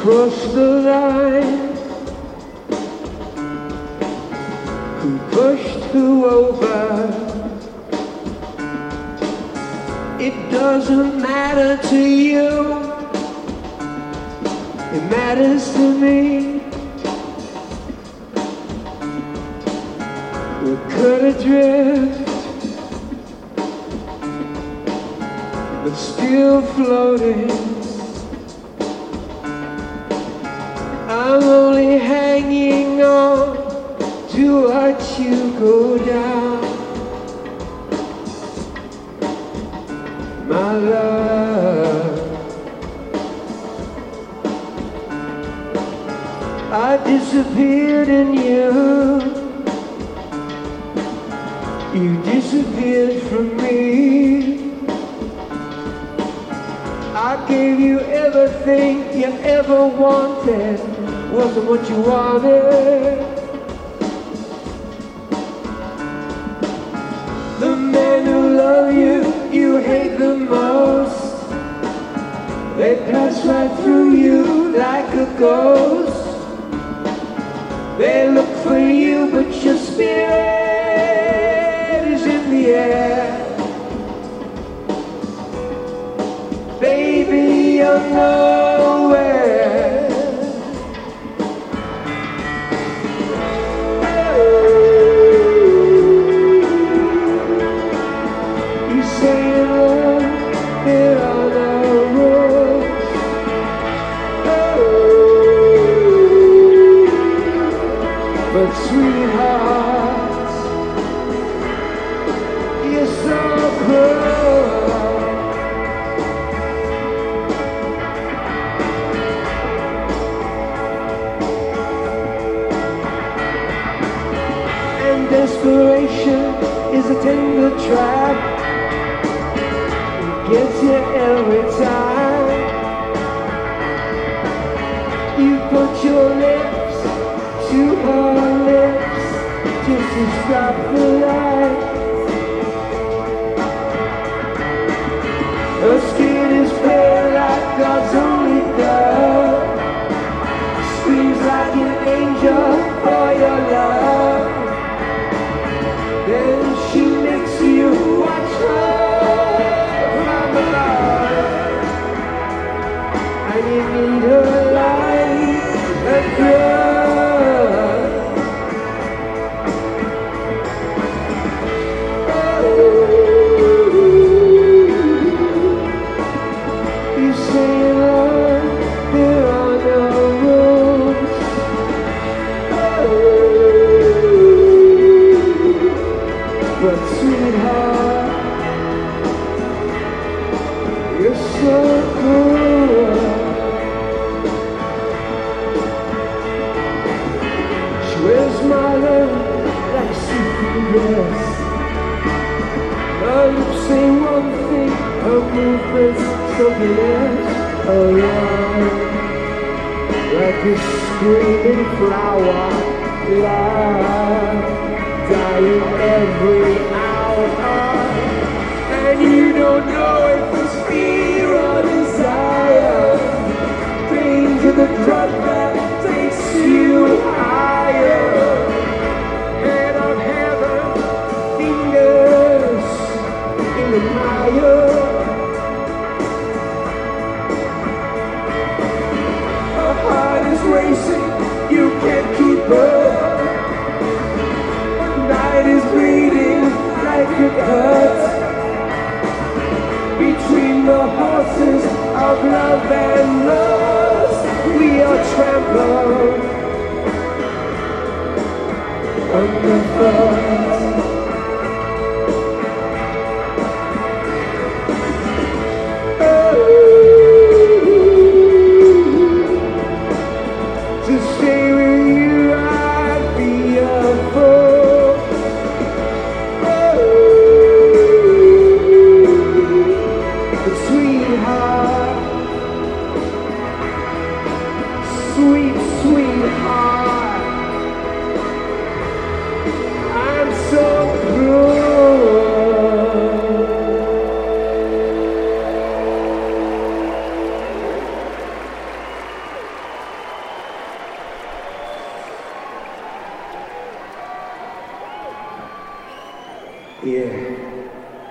crossed the line? Who pushed who over? It doesn't matter to you, it matters to me. We're cut adrift, but still floating. I'm only hanging on to watch you go down, my love. I disappeared in you, you disappeared from me. I gave you everything you ever wanted, wasn't what you wanted. The men who love you, you hate the most. They pass right through you like a ghost. They look for you, but your spirit is in the air. Baby, you're nowhere. You say in love, there are no rules. But sweetheart, you're so cruel. And desperation is a tender trap. It gets you every time. You put your lips to her lips just to stop the light. Her skin is pale like God's only dove. Screams like an angel for your love. Then she makes you watch her from above. And you need her light and blood. You say in love, there are no rules. But sweetheart, you're so cruel. She wears my love like a see-through dress. Her lips say one thing, her movements something else. Oh yeah, like a screaming flower, love, dying every hour. And you don't know if it's fear or desire. Danger the drug that takes you higher. Head on heaven, fingers in the mire. Her heart is racing, you can't keep her. Her night is bleeding like a cut between the horses of love and lust. We are trampled underfoot. To stay with you, I'd be a fool. But sweetheart, sweet sweetheart, I'm Yeah.